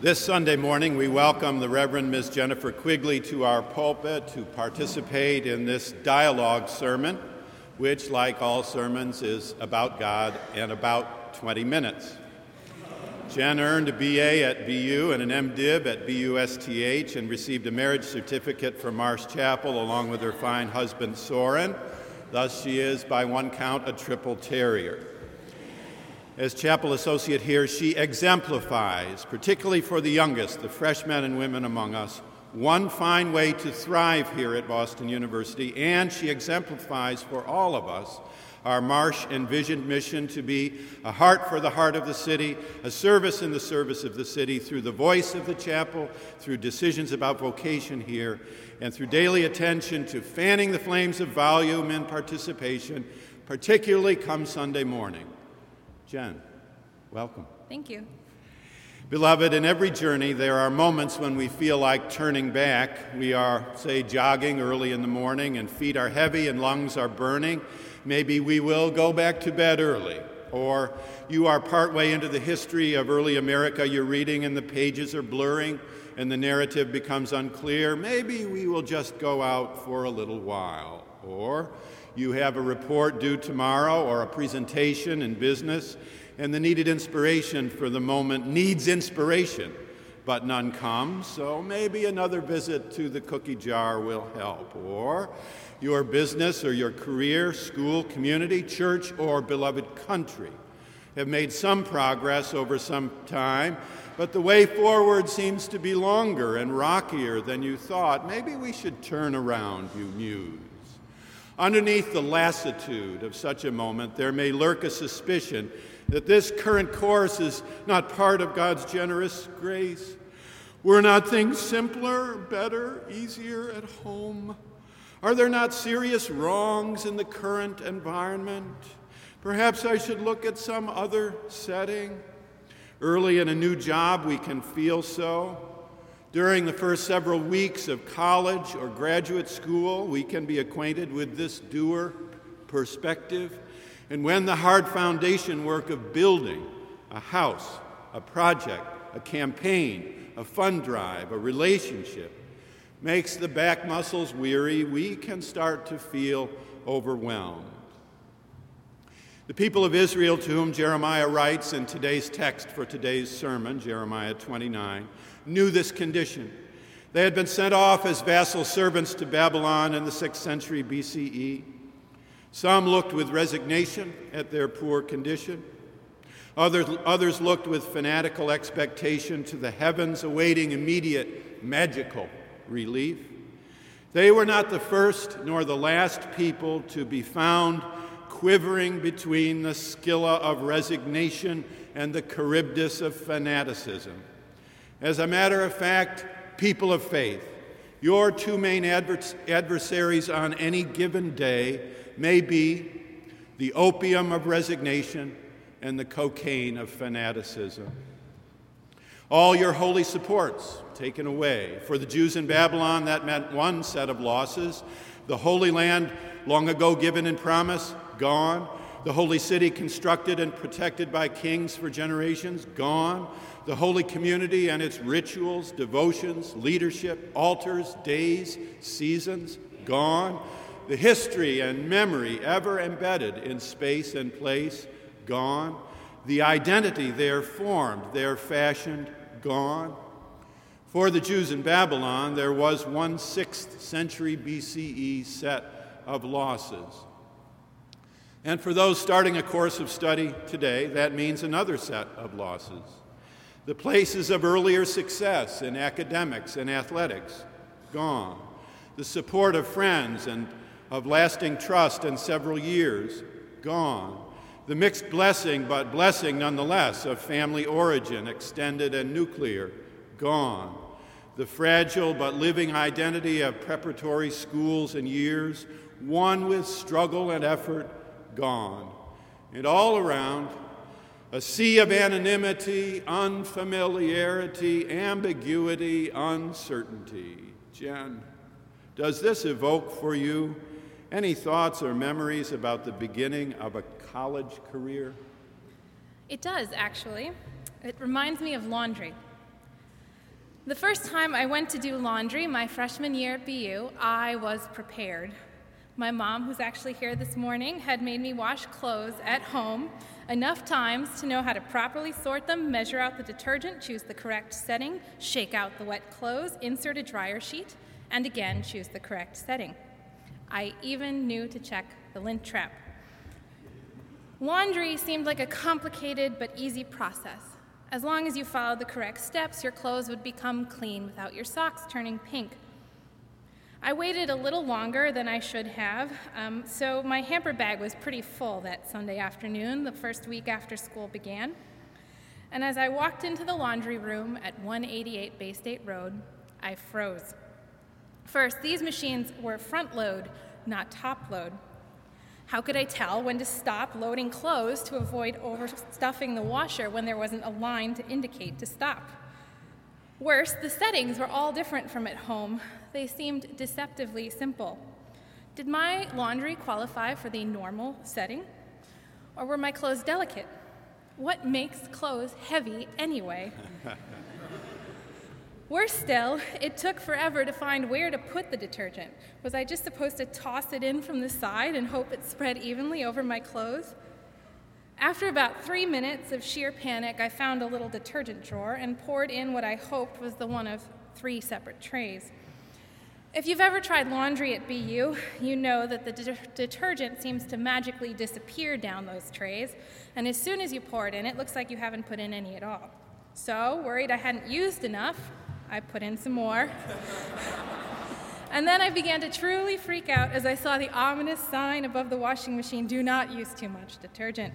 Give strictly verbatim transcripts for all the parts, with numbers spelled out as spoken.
This Sunday morning, we welcome the Reverend Miz Jennifer Quigley to our pulpit to participate in this dialogue sermon, which, like all sermons, is about God and about twenty minutes. Jen earned a B A at B U and an M Div at B U S T H and received a marriage certificate from Marsh Chapel along with her fine husband, Soren. Thus, she is, by one count, a triple terrier. As chapel associate here, she exemplifies, particularly for the youngest, the freshmen and women among us, one fine way to thrive here at Boston University, and she exemplifies for all of us our Marsh envisioned mission to be a heart for the heart of the city, a service in the service of the city through the voice of the chapel, through decisions about vocation here, and through daily attention to fanning the flames of volume and participation, particularly come Sunday morning. Jen, welcome. Thank you. Beloved, in every journey, there are moments when we feel like turning back. We are, say, jogging early in the morning and feet are heavy and lungs are burning. Maybe we will go back to bed early. Or you are partway into the history of early America you're reading and the pages are blurring and the narrative becomes unclear. Maybe we will just go out for a little while. Or you have a report due tomorrow or a presentation in business, and the needed inspiration for the moment needs inspiration, but none comes, so maybe another visit to the cookie jar will help. Or your business or your career, school, community, church, or beloved country have made some progress over some time, but the way forward seems to be longer and rockier than you thought. Maybe we should turn around, you muse. Underneath the lassitude of such a moment, there may lurk a suspicion that this current course is not part of God's generous grace. Were not things simpler, better, easier at home? Are there not serious wrongs in the current environment? Perhaps I should look at some other setting. Early in a new job, we can feel so. During the first several weeks of college or graduate school, we can be acquainted with this doer perspective. And when the hard foundation work of building a house, a project, a campaign, a fund drive, a relationship makes the back muscles weary, we can start to feel overwhelmed. The people of Israel to whom Jeremiah writes in today's text for today's sermon, Jeremiah twenty-nine, knew this condition. They had been sent off as vassal servants to Babylon in the sixth century B C E. Some looked with resignation at their poor condition. Others, others looked with fanatical expectation to the heavens, awaiting immediate magical relief. They were not the first nor the last people to be found quivering between the Scylla of resignation and the Charybdis of fanaticism. As a matter of fact, people of faith, your two main advers- adversaries on any given day may be the opium of resignation and the cocaine of fanaticism. All your holy supports taken away. For the Jews in Babylon, that meant one set of losses. The Holy Land, long ago given in promise, gone. The holy city constructed and protected by kings for generations, gone. The holy community and its rituals, devotions, leadership, altars, days, seasons, gone. The history and memory ever embedded in space and place, gone. The identity there formed, there fashioned, gone. For the Jews in Babylon, there was one sixth century B C E set of losses. And for those starting a course of study today, that means another set of losses. The places of earlier success in academics and athletics, gone. The support of friends and of lasting trust in several years, gone. The mixed blessing, but blessing nonetheless, of family origin, extended and nuclear, gone. The fragile but living identity of preparatory schools and years, one with struggle and effort, gone. And all around, a sea of anonymity, unfamiliarity, ambiguity, uncertainty. Jen, does this evoke for you any thoughts or memories about the beginning of a college career? It does, actually. It reminds me of laundry. The first time I went to do laundry my freshman year at B U, I was prepared. My mom, who's actually here this morning, had made me wash clothes at home enough times to know how to properly sort them, measure out the detergent, choose the correct setting, shake out the wet clothes, insert a dryer sheet, and again choose the correct setting. I even knew to check the lint trap. Laundry seemed like a complicated but easy process. As long as you followed the correct steps, your clothes would become clean without your socks turning pink. I waited a little longer than I should have, um, so my hamper bag was pretty full that Sunday afternoon, the first week after school began. And as I walked into the laundry room at one eighty-eight Bay State Road, I froze. First, these machines were front load, not top load. How could I tell when to stop loading clothes to avoid overstuffing the washer when there wasn't a line to indicate to stop? Worse, the settings were all different from at home. They seemed deceptively simple. Did my laundry qualify for the normal setting? Or were my clothes delicate? What makes clothes heavy anyway? Worse still, it took forever to find where to put the detergent. Was I just supposed to toss it in from the side and hope it spread evenly over my clothes? After about three minutes of sheer panic, I found a little detergent drawer and poured in what I hoped was the one of three separate trays. If you've ever tried laundry at B U, you know that the de- detergent seems to magically disappear down those trays, and as soon as you pour it in, it looks like you haven't put in any at all. So, worried I hadn't used enough, I put in some more. And then I began to truly freak out as I saw the ominous sign above the washing machine, "Do not use too much detergent."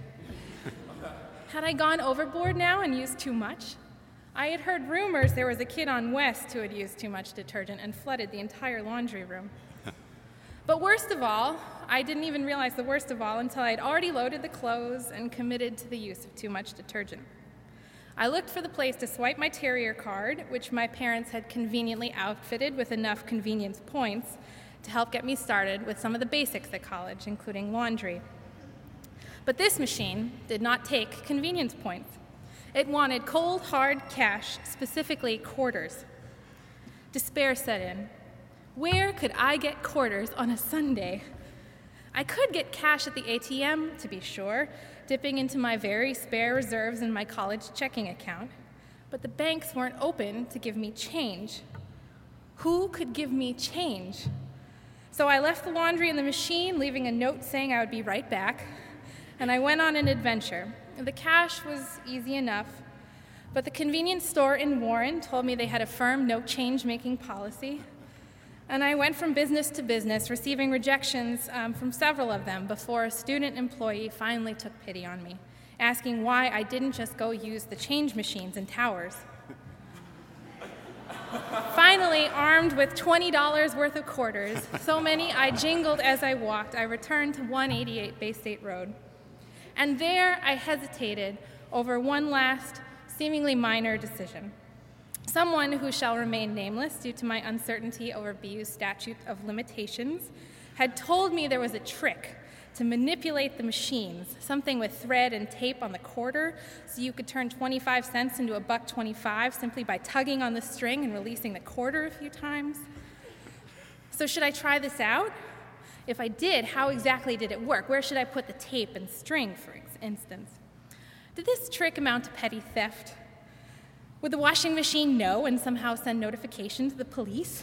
Had I gone overboard now and used too much? I had heard rumors there was a kid on West who had used too much detergent and flooded the entire laundry room. But worst of all, I didn't even realize the worst of all until I had already loaded the clothes and committed to the use of too much detergent. I looked for the place to swipe my Terrier card, which my parents had conveniently outfitted with enough convenience points to help get me started with some of the basics at college, including laundry. But this machine did not take convenience points. It wanted cold, hard cash, specifically quarters. Despair set in. Where could I get quarters on a Sunday? I could get cash at the A T M, to be sure, dipping into my very spare reserves in my college checking account, but the banks weren't open to give me change. Who could give me change? So I left the laundry in the machine, leaving a note saying I would be right back, and I went on an adventure. The cash was easy enough, but the convenience store in Warren told me they had a firm no-change-making policy, and I went from business to business, receiving rejections um, from several of them before a student employee finally took pity on me, asking why I didn't just go use the change machines in towers. Finally, armed with twenty dollars worth of quarters, so many I jingled as I walked, I returned to one eighty-eight Bay State Road. And there I hesitated over one last, seemingly minor decision. Someone who shall remain nameless due to my uncertainty over B U's statute of limitations had told me there was a trick to manipulate the machines, something with thread and tape on the quarter, so you could turn twenty-five cents into a buck twenty-five simply by tugging on the string and releasing the quarter a few times. So should I try this out? If I did, how exactly did it work? Where should I put the tape and string, for instance? Did this trick amount to petty theft? Would the washing machine know and somehow send notification to the police?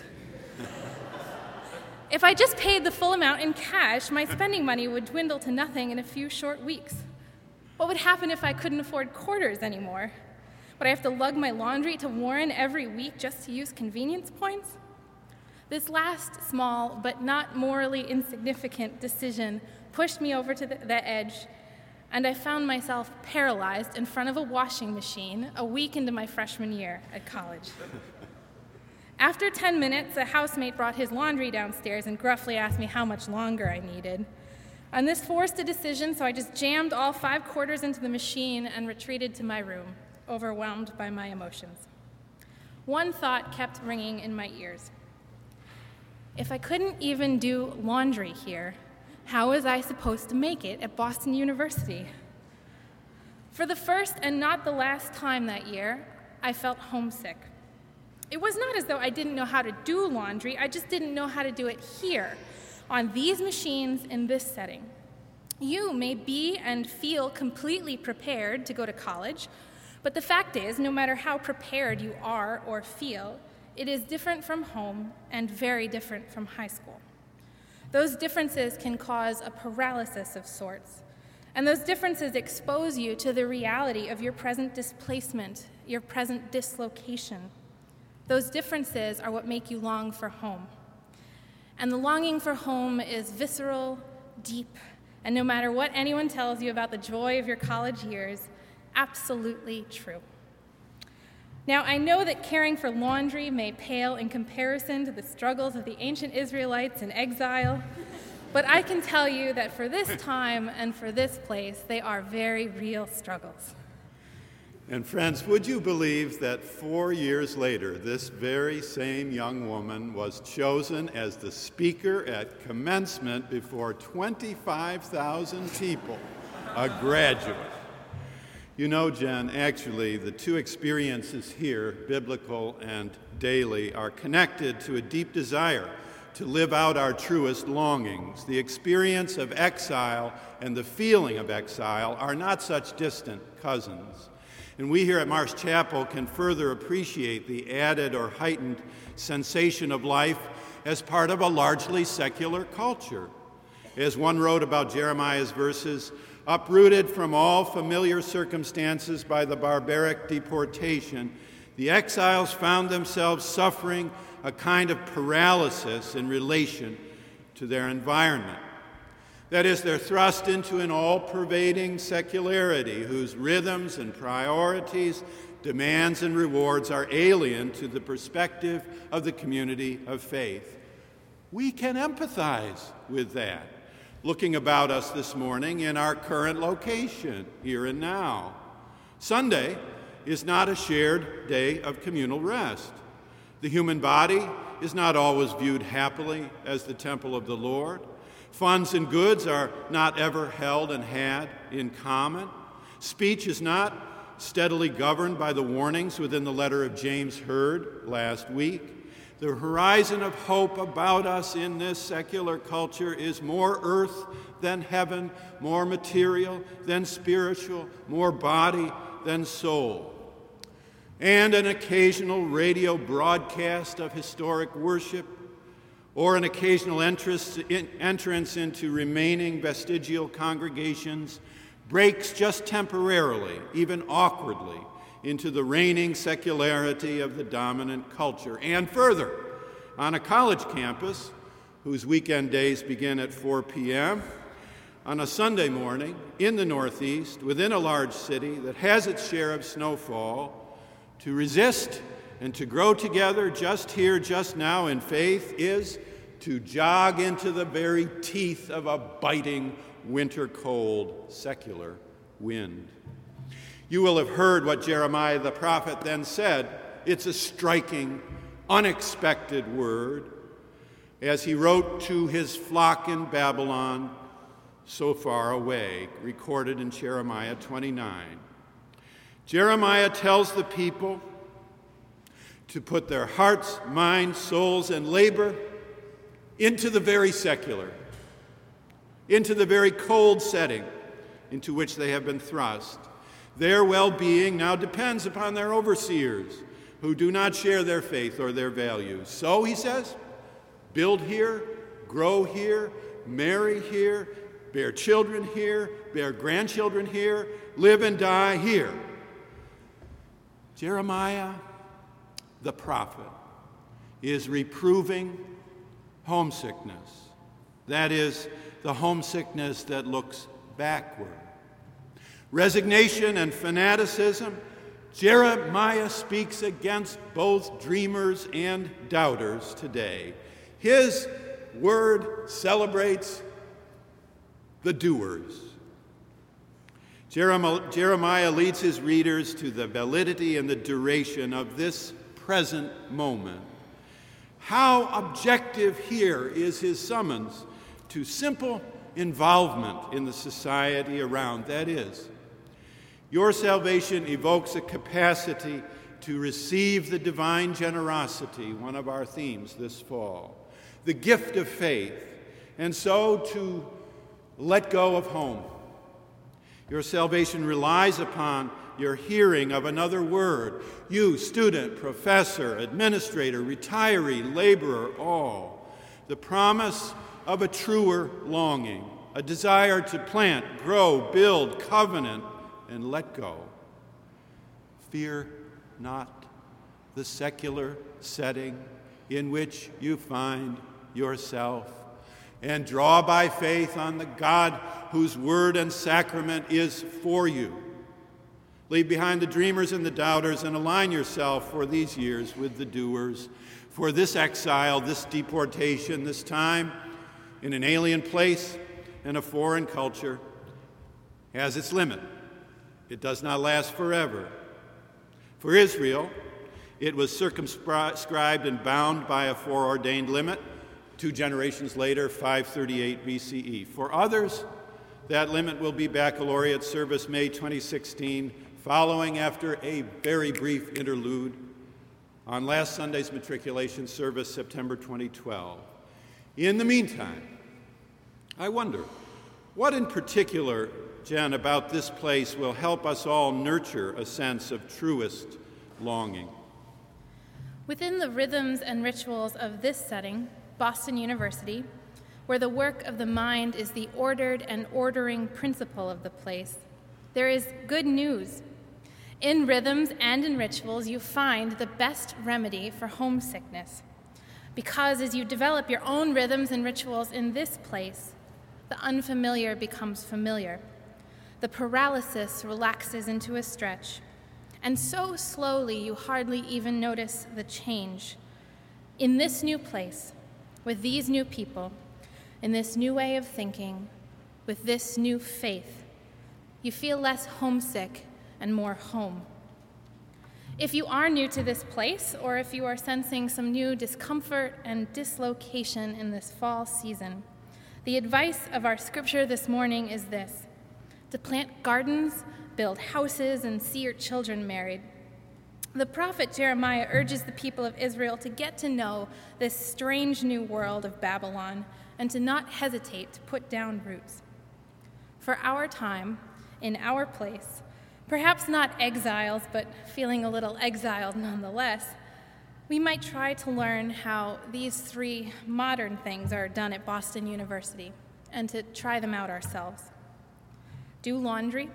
If I just paid the full amount in cash, my spending money would dwindle to nothing in a few short weeks. What would happen if I couldn't afford quarters anymore? Would I have to lug my laundry to Warren every week just to use convenience points? This last small but not morally insignificant decision pushed me over to the, the edge, and I found myself paralyzed in front of a washing machine a week into my freshman year at college. After ten minutes, a housemate brought his laundry downstairs and gruffly asked me how much longer I needed. And this forced a decision, so I just jammed all five quarters into the machine and retreated to my room, overwhelmed by my emotions. One thought kept ringing in my ears. If I couldn't even do laundry here, how was I supposed to make it at Boston University? For the first and not the last time that year, I felt homesick. It was not as though I didn't know how to do laundry, I just didn't know how to do it here, on these machines in this setting. You may be and feel completely prepared to go to college, but the fact is, no matter how prepared you are or feel, it is different from home and very different from high school. Those differences can cause a paralysis of sorts, and those differences expose you to the reality of your present displacement, your present dislocation. Those differences are what make you long for home. And the longing for home is visceral, deep, and no matter what anyone tells you about the joy of your college years, absolutely true. Now, I know that caring for laundry may pale in comparison to the struggles of the ancient Israelites in exile, but I can tell you that for this time and for this place, they are very real struggles. And friends, would you believe that four years later, this very same young woman was chosen as the speaker at commencement before twenty-five thousand people, a graduate? You know, Jen, actually, the two experiences here, biblical and daily, are connected to a deep desire to live out our truest longings. The experience of exile and the feeling of exile are not such distant cousins. And we here at Marsh Chapel can further appreciate the added or heightened sensation of life as part of a largely secular culture. As one wrote about Jeremiah's verses, uprooted from all familiar circumstances by the barbaric deportation, the exiles found themselves suffering a kind of paralysis in relation to their environment. That is, they're thrust into an all-pervading secularity whose rhythms and priorities, demands and rewards are alien to the perspective of the community of faith. We can empathize with that, looking about us this morning in our current location, here and now. Sunday is not a shared day of communal rest. The human body is not always viewed happily as the temple of the Lord. Funds and goods are not ever held and had in common. Speech is not steadily governed by the warnings within the letter of James heard last week. The horizon of hope about us in this secular culture is more earth than heaven, more material than spiritual, more body than soul. And an occasional radio broadcast of historic worship, or an occasional entrance, in, entrance into remaining vestigial congregations breaks just temporarily, even awkwardly, into the reigning secularity of the dominant culture. And further, on a college campus, whose weekend days begin at four p.m., on a Sunday morning in the Northeast, within a large city that has its share of snowfall, to resist and to grow together just here, just now in faith is to jog into the very teeth of a biting, winter-cold, secular wind. You will have heard what Jeremiah the prophet then said. It's a striking, unexpected word as he wrote to his flock in Babylon so far away, recorded in Jeremiah twenty-nine. Jeremiah tells the people to put their hearts, minds, souls, and labor into the very secular, into the very cold setting into which they have been thrust. Their well-being now depends upon their overseers, who do not share their faith or their values. So, he says, build here, grow here, marry here, bear children here, bear grandchildren here, live and die here. Jeremiah, the prophet, is reproving homesickness. That is, the homesickness that looks backward. Resignation and fanaticism, Jeremiah speaks against both dreamers and doubters today. His word celebrates the doers. Jeremiah leads his readers to the validity and the duration of this present moment. How objective here is his summons to simple involvement in the society around. That is, your salvation evokes a capacity to receive the divine generosity, one of our themes this fall, the gift of faith, and so to let go of home. Your salvation relies upon your hearing of another word. You, student, professor, administrator, retiree, laborer, all. The promise of a truer longing, a desire to plant, grow, build, covenant, and let go. Fear not the secular setting in which you find yourself, and draw by faith on the God whose word and sacrament is for you. Leave behind the dreamers and the doubters and align yourself for these years with the doers. For this exile, this deportation, this time in an alien place and a foreign culture has its limit. It does not last forever. For Israel, it was circumscribed and bound by a foreordained limit. Two generations later, five thirty-eight B C E. For others, that limit will be baccalaureate service May twenty sixteen, following after a very brief interlude on last Sunday's matriculation service, September twenty twelve. In the meantime, I wonder, what in particular, Jen, about this place will help us all nurture a sense of truest longing? Within the rhythms and rituals of this setting, Boston University, where the work of the mind is the ordered and ordering principle of the place, there is good news. In rhythms and in rituals, you find the best remedy for homesickness. Because as you develop your own rhythms and rituals in this place, the unfamiliar becomes familiar. The paralysis relaxes into a stretch. And so slowly you hardly even notice the change. In this new place, with these new people, in this new way of thinking, with this new faith, you feel less homesick and more home. If you are new to this place, or if you are sensing some new discomfort and dislocation in this fall season, the advice of our scripture this morning is this: to plant gardens, build houses, and see your children married. The prophet Jeremiah urges the people of Israel to get to know this strange new world of Babylon and to not hesitate to put down roots. For our time, in our place, perhaps not exiles, but feeling a little exiled nonetheless, we might try to learn how these three modern things are done at Boston University and to try them out ourselves. Do laundry,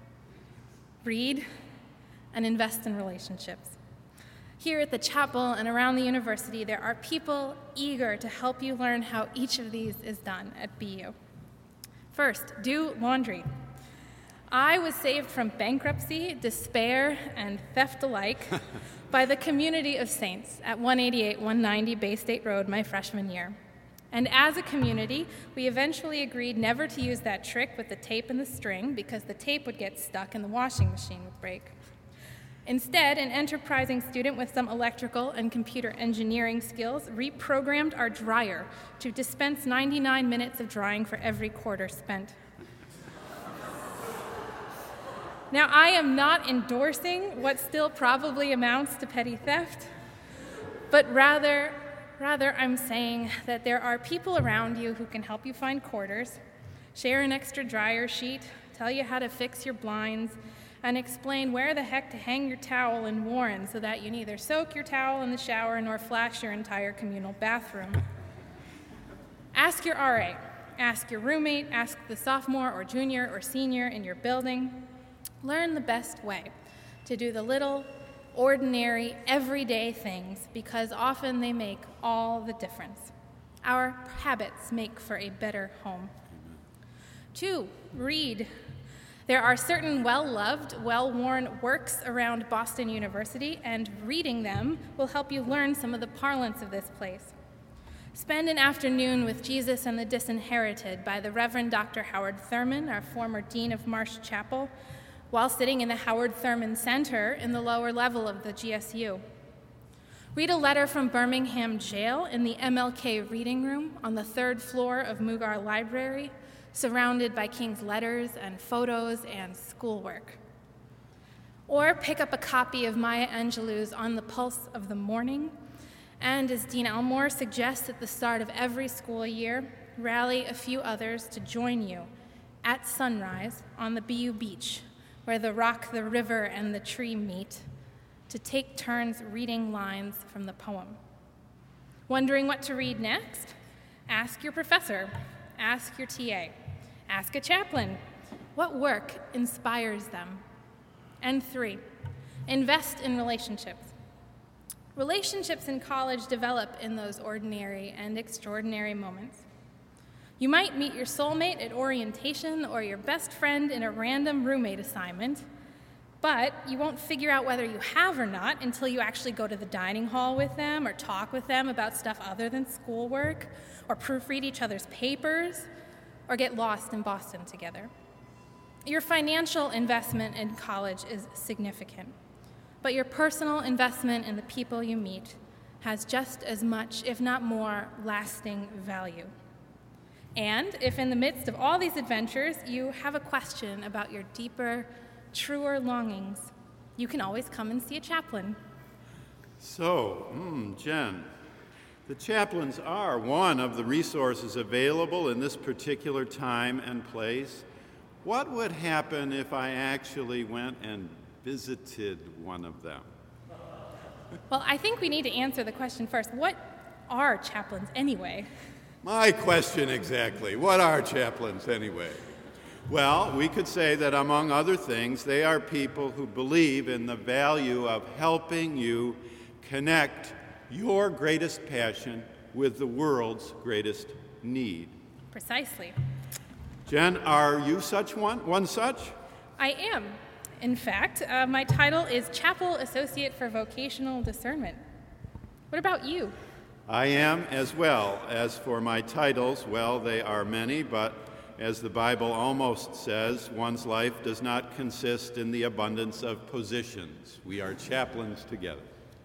read, and invest in relationships. Here at the chapel and around the university, there are people eager to help you learn how each of these is done at B U. First, do laundry. I was saved from bankruptcy, despair, and theft alike by the community of saints at one eighty-eight one ninety Bay State Road my freshman year. And as a community, we eventually agreed never to use that trick with the tape and the string because the tape would get stuck and the washing machine would break. Instead, an enterprising student with some electrical and computer engineering skills reprogrammed our dryer to dispense ninety-nine minutes of drying for every quarter spent. Now, I am not endorsing what still probably amounts to petty theft, but rather, rather I'm saying that there are people around you who can help you find quarters, share an extra dryer sheet, tell you how to fix your blinds, and explain where the heck to hang your towel in Warren so that you neither soak your towel in the shower nor flash your entire communal bathroom. Ask your R A, ask your roommate, ask the sophomore or junior or senior in your building. Learn the best way to do the little, ordinary, everyday things because often they make all the difference. Our habits make for a better home. Two, read. There are certain well-loved, well-worn works around Boston University, and reading them will help you learn some of the parlance of this place. Spend an afternoon with Jesus and the Disinherited by the Reverend Doctor Howard Thurman, our former dean of Marsh Chapel, while sitting in the Howard Thurman Center in the lower level of the G S U. Read a letter from Birmingham Jail in the M L K Reading Room on the third floor of Mugar Library, surrounded by King's letters and photos and schoolwork. Or pick up a copy of Maya Angelou's On the Pulse of the Morning, and as Dean Elmore suggests at the start of every school year, rally a few others to join you at sunrise on the Bayou Beach, where the rock, the river, and the tree meet, to take turns reading lines from the poem. Wondering what to read next? Ask your professor, ask your T A, ask a chaplain. What work inspires them? And three, invest in relationships. Relationships in college develop in those ordinary and extraordinary moments. You might meet your soulmate at orientation or your best friend in a random roommate assignment, but you won't figure out whether you have or not until you actually go to the dining hall with them or talk with them about stuff other than schoolwork, or proofread each other's papers, or get lost in Boston together. Your financial investment in college is significant, but your personal investment in the people you meet has just as much, if not more, lasting value. And if in the midst of all these adventures you have a question about your deeper, truer longings, you can always come and see a chaplain. So, hmm, Jen, the chaplains are one of the resources available in this particular time and place. What would happen if I actually went and visited one of them? Well, I think we need to answer the question first. What are chaplains anyway? My question exactly. What are chaplains anyway? Well, we could say that among other things, they are people who believe in the value of helping you connect your greatest passion with the world's greatest need. Precisely. Jen, are you such one? One such? I am. In fact, uh, my title is Chapel Associate for Vocational Discernment. What about you? I am as well. As for my titles, well, they are many, but as the Bible almost says, one's life does not consist in the abundance of positions. We are chaplains together.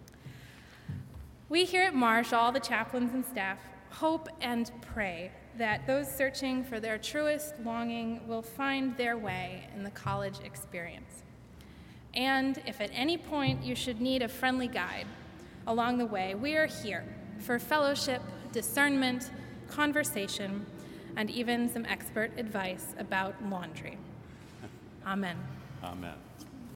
We here at Marsh, all the chaplains and staff, hope and pray that those searching for their truest longing will find their way in the college experience. And if at any point you should need a friendly guide along the way, we are here for fellowship, discernment, conversation, and even some expert advice about laundry. Amen. Amen.